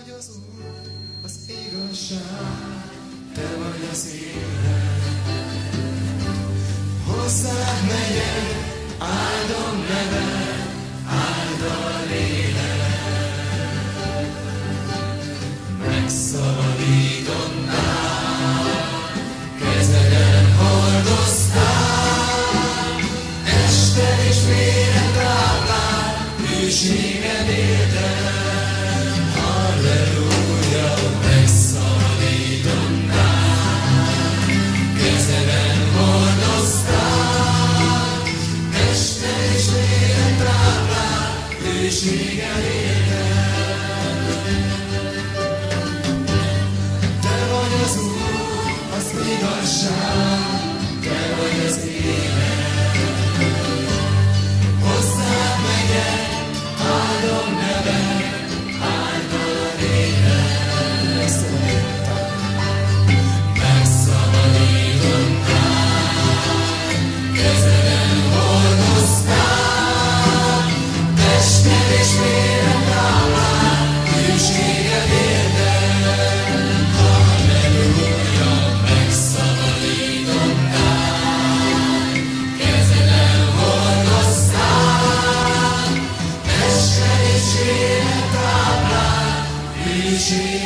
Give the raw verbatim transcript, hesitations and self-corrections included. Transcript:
vagy az Úr, az igazság, Te vagy az élet. Hozzád megyek, áldom neved, áld a lélek. Megszabadítottál, kezeden hordoztál, este és félre táplál, hűséged érted. Halleluja, megszabadítottál, kezeden hordoztál, este és félre táplál, hűséged érted. Te vagy az Úr, az igazság, Te vagy az élet. Hozzád megyek, áldom neved, áld a lélek. Megszabadítottál, kezeden hordoztál, tested és vérem táplál, hűséged érted. Halleluja, megszabadítottál, kezeden hordoztál, tested és vérem táplál, hűséged érted.